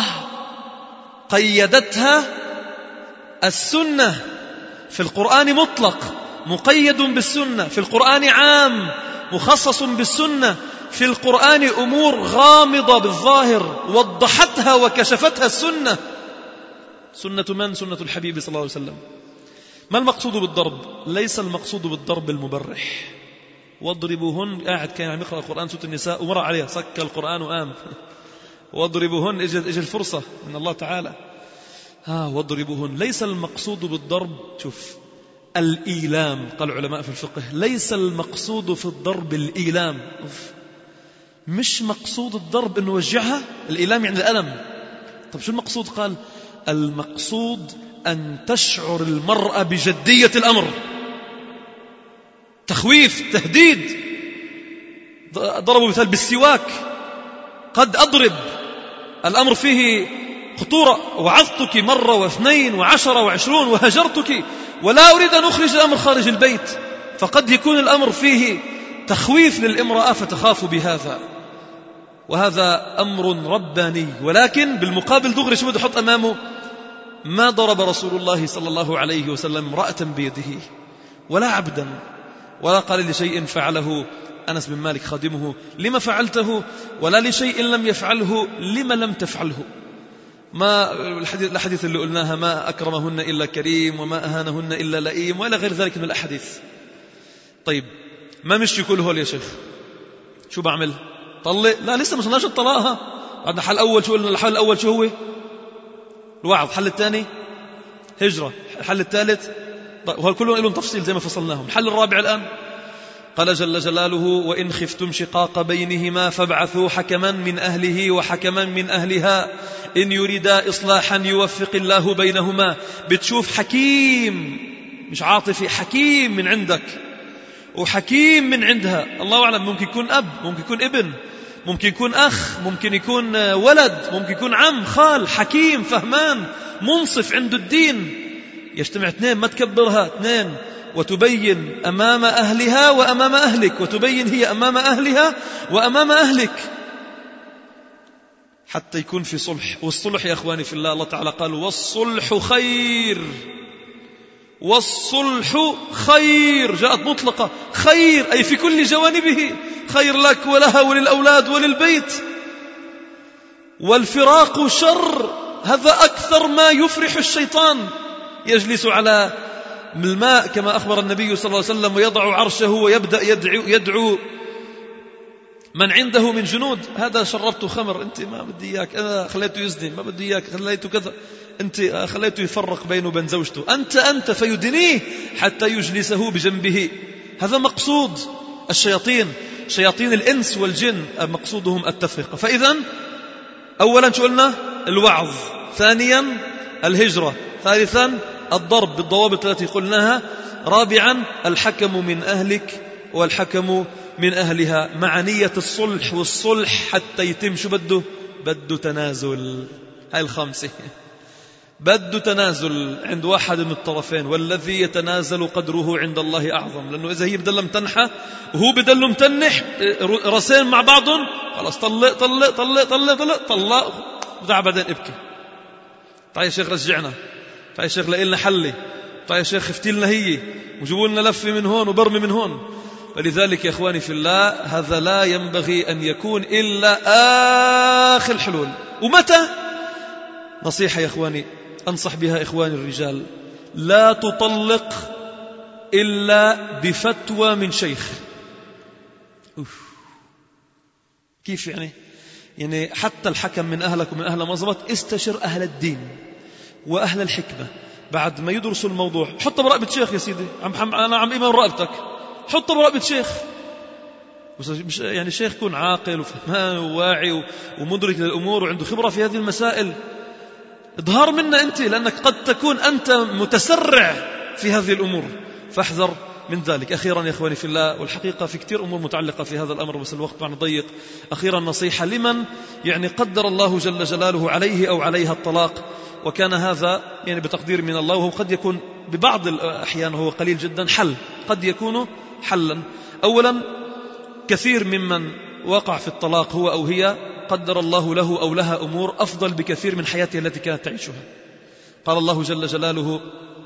S1: قيدتها السنة. في القرآن مطلق مقيد بالسنة، في القرآن عام مخصص بالسنة، في القرآن أمور غامضة بالظاهر وضحتها وكشفتها السنة. سنة من؟ سنة الحبيب صلى الله عليه وسلم. ما المقصود بالضرب؟ ليس المقصود بالضرب المبرح. واضربوهن، قاعد كان عم يقرأ القرآن سورة النساء ومر عليها سك القرآن وآم واضربوهن، اجى الفرصة من الله تعالى. واضربوهن. ليس المقصود بالضرب، شوف، الإيلام. قال العلماء في الفقه: ليس المقصود في الضرب الإيلام. مش مقصود الضرب إنه وجعها، الإيلام يعني الألم. طب شو المقصود؟ قال: المقصود أن تشعر المرأة بجدية الأمر، تخويف، تهديد. ضربوا مثال بالسواك: قد أضرب، الأمر فيه خطورة، وعظتك مرة واثنين وعشرة وعشرون وهجرتك، ولا أريد أن أخرج الأمر خارج البيت. فقد يكون الأمر فيه تخويف للامرأة فتخاف بهذا، وهذا أمر رباني. ولكن بالمقابل دغري شو بده يحط أمامه؟ ما ضرب رسول الله صلى الله عليه وسلم امرأة بيده ولا عبدا، ولا قال لشيء فعله أنس بن مالك خادمه: لما فعلته؟ ولا لشيء لم يفعله: لما لم تفعله؟ ما الحديث اللي قلناها: ما أكرمهن إلا كريم، وما أهانهن إلا لئيم، وإلى غير ذلك من الأحاديث. طيب ما مش يقول هول يا شيخ، شو بعمل؟ طلق؟ لا، لسه ما صلناش الطلاقها. بعدنا حل أول. شو قلنا؟ الحل الأول شو هو؟ الوعظ. الحل الثاني هجرة. الحل الثالث وهل كلهم لهم تفصيل زي ما فصلناهم. الحل الرابع الآن قال جل جلاله: وإن خفتم شقاق بينهما فابعثوا حكما من أهله وحكما من أهلها إن يريدا إصلاحا يوفق الله بينهما. بتشوف حكيم، مش عاطفي، حكيم من عندك وحكيم من عندها. الله أعلم، ممكن يكون أب، ممكن يكون ابن، ممكن يكون أخ، ممكن يكون ولد، ممكن يكون عم، خال، حكيم فهمان منصف عنده الدين. يجتمع اثنين، ما تكبرها، اثنين، وتبين أمام أهلها وأمام أهلك، وتبين هي أمام أهلها وأمام أهلك، حتى يكون في صلح. والصلح يا أخواني في الله، الله تعالى قال: والصلح خير. والصلح خير، جاءت مطلقة خير، أي في كل جوانبه خير لك ولها وللأولاد وللبيت. والفراق شر، هذا أكثر ما يفرح الشيطان. يجلس على الماء كما أخبر النبي صلى الله عليه وسلم، ويضع عرشه ويبدأ يدعو من عنده من جنود: هذا شربته خمر، أنت ما بدي إياك، أنا خليته يزني، ما بدي إياك، خليته كذا، أنت خليته يفرق بينه وبين زوجته، أنت فيدنيه حتى يجلسه بجنبه هذا مقصود الشياطين، شياطين الإنس والجن مقصودهم التفرقة. فإذا أولا شو قلنا؟ الوعظ، ثانيا الهجرة، ثالثا الضرب بالضوابط التي قلناها، رابعا الحكم من أهلك والحكم من أهلها، مع نية الصلح، والصلح حتى يتم شو بده تنازل. هاي الخامسة، بده تنازل عند واحد من الطرفين، والذي يتنازل قدره عند الله أعظم. لأنه إذا هي بدل متنحة وهو بدل متنح، راسين مع بعضهم، خلاص طلق طلق طلق طلق طلق طلق، ودع بعدين ابكي. تعال يا شيخ رجعنا، تعال يا شيخ لقلنا حلي، تعال يا شيخ افتلنا هي، وجيبوا لنا لفة من هون وبرمي من هون. ولذلك يا إخواني في الله، هذا لا ينبغي أن يكون إلا آخر الحلول. ومتى؟ نصيحة يا إخواني أنصح بها إخواني الرجال: لا تطلق إلا بفتوى من شيخ. كيف يعني حتى الحكم من أهلك ومن أهل مظبط، استشر أهل الدين وأهل الحكمة بعد ما يدرسوا الموضوع. حط برقبة شيخ يا سيدي، أنا عم إيمان رقبتك، حط برقبة شيخ، مش يعني شيخ يكون عاقل وفهمان وواعي ومدرك للأمور وعنده خبرة في هذه المسائل. اظهر منا أنت، لأنك قد تكون أنت متسرع في هذه الأمور، فاحذر من ذلك. أخيرا يا إخواني في الله، والحقيقة في كتير أمور متعلقة في هذا الأمر بس الوقت معنا ضيق، أخيرا نصيحة لمن يعني قدر الله جل جلاله عليه أو عليها الطلاق، وكان هذا يعني بتقدير من الله، وهو قد يكون ببعض الأحيان هو قليل جدا حل، قد يكون حلا. أولا، كثير ممن وقع في الطلاق هو أو هي قدر الله له أو لها أمور أفضل بكثير من حياتها التي كانت تعيشها. قال الله جل جلاله: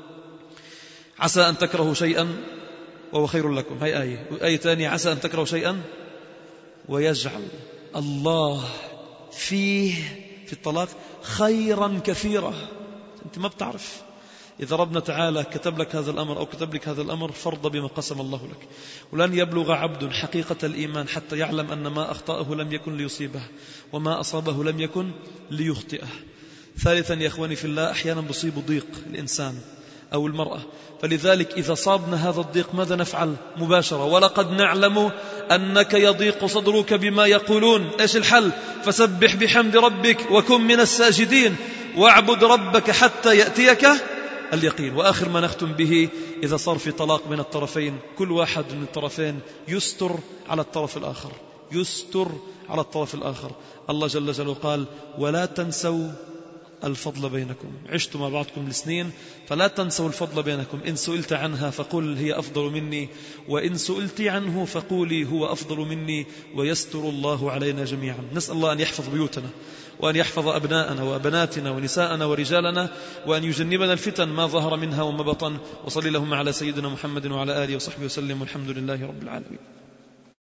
S1: عسى أن تكرهوا شيئا وهو خير لكم. هاي آية ثانية: عسى أن تكرهوا شيئا ويجعل الله فيه في الطلاق خيرا كثيرا. أنت ما بتعرف، إذا ربنا تعالى كتب لك هذا الأمر أو كتب لك هذا الأمر، فرض بما قسم الله لك. ولن يبلغ عبد حقيقة الإيمان حتى يعلم أن ما أخطأه لم يكن ليصيبه، وما أصابه لم يكن ليخطئه. ثالثا يا إخواني في الله، أحيانا بصيب ضيق الإنسان أو المرأة، فلذلك إذا صابنا هذا الضيق ماذا نفعل؟ مباشرة: ولقد نعلم أنك يضيق صدرك بما يقولون. إيش الحل؟ فسبح بحمد ربك وكن من الساجدين واعبد ربك حتى يأتيك اليقين. وآخر ما نختم به، إذا صار في طلاق من الطرفين، كل واحد من الطرفين يستر على الطرف الآخر، يستر على الطرف الآخر. الله جل جلاله قال: ولا تنسوا الفضل بينكم. عشتم مع بعضكم لسنين، فلا تنسوا الفضل بينكم. إن سئلت عنها فقل هي أفضل مني، وإن سئلت عنه فقولي هو أفضل مني، ويستر الله علينا جميعا. نسأل الله أن يحفظ بيوتنا، وأن يحفظ أبناءنا وأبناتنا ونساءنا ورجالنا، وأن يجنبنا الفتن ما ظهر منها وما بطن. وصلي اللهم على سيدنا محمد وعلى آله وصحبه وسلم، والحمد لله رب العالمين.